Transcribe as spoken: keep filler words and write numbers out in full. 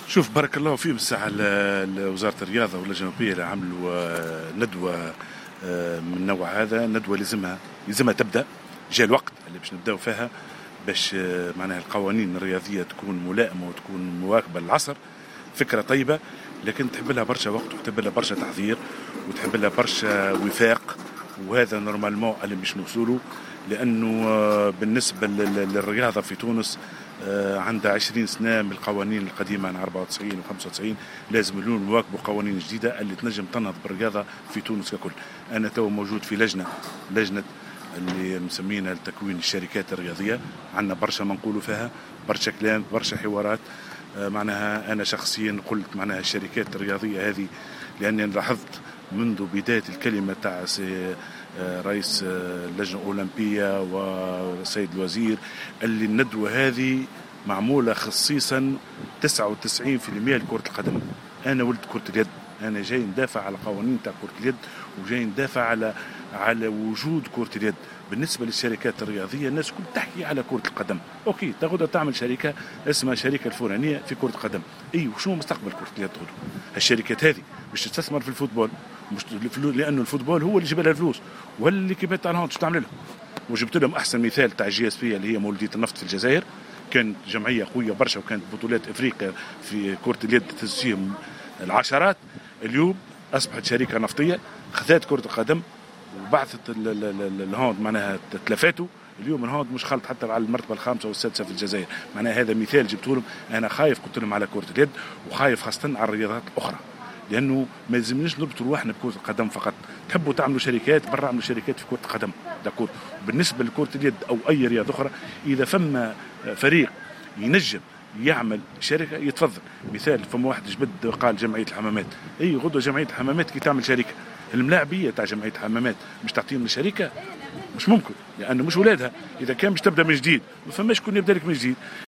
شوف بارك الله فيهم الساعة وزارة الرياضة واللجنة الأولمبية اللي عملوا ندوة من نوع هذا. ندوة لازمها لازمها تبدأ، جاء الوقت اللي باش نبداو فيها باش معناها القوانين الرياضية تكون ملائمة وتكون مواكبة للعصر. فكرة طيبة، لكن تحب لها برشا وقت وتحب لها برشا تحضير وتحب لها برشا وفاق، وهذا نورمالمون اللي مش نوصلوا. لأنه بالنسبة للرياضة في تونس عندها عشرين سنة من القوانين القديمة عن أربعة وتسعين و خمسة وتسعين، لازم يكونوا نواكبوا قوانين جديدة اللي تنجم تنهض بالرياضة في تونس ككل. أنا تو موجود في لجنة لجنة اللي مسمينها لتكوين الشركات الرياضية، عندنا برشا ما نقولوا فيها، برشا كلام، برشا حوارات. معناها أنا شخصيا قلت معناها الشركات الرياضية هذه، لأني لاحظت منذ بداية الكلمة تاع رئيس اللجنة الأولمبية والسيد الوزير اللي الندوة هذه معمولة خصيصا تسعة وتسعين بالمئة لكرة القدم. أنا ولد كرة اليد، أنا جاي ندافع على قوانين تاع كرة اليد وجاي ندافع على على وجود كرة اليد. بالنسبة للشركات الرياضية الناس كل تحكي على كرة القدم، أوكي تاخذها تعمل شركة اسمها شركة الفلانية في كرة القدم، أي وشو مستقبل كرة اليد؟ تاخذوا الشركات هذه باش تستثمر في الفوتبول، مش لأنه الفوتبول هو اللي جاب لها الفلوس، واللي كيبات تاع الهاند شو تعمل لهم. وجبت لهم أحسن مثال تاع جي اس بي اللي هي مولودية النفط في الجزائر، كانت جمعية قوية برشا وكانت بطولات أفريقيا في كرة اليد تسجيل العشرات. اليوم أصبحت شركة نفطية خذت كرة القدم وبعثت الهاند معناها تلفاته. اليوم الهاند مش خلط حتى على المرتبة الخامسة والسادسة في الجزائر. معناها هذا مثال جبته لهم. أنا خايف قلت لهم على كرة اليد وخايف خاصة على الرياضات الأخرى، لأنه ما لازمناش نربطوا رواحنا بكرة القدم فقط. تحبوا تعملوا شركات برا، اعملوا شركات في كرة القدم داكور. بالنسبة لكرة اليد أو أي رياضة أخرى، إذا فما فريق ينجم يعمل شركة يتفضل. مثال فما واحد جبد قال جمعية الحمامات، أي غدوة جمعية الحمامات كي تعمل شركة، الملاعبية تاع جمعية الحمامات مش تعطيهم الشركة؟ مش ممكن، لأنه مش ولادها. إذا كان مش تبدأ من جديد ما فماش كون يبدأ لك من جديد.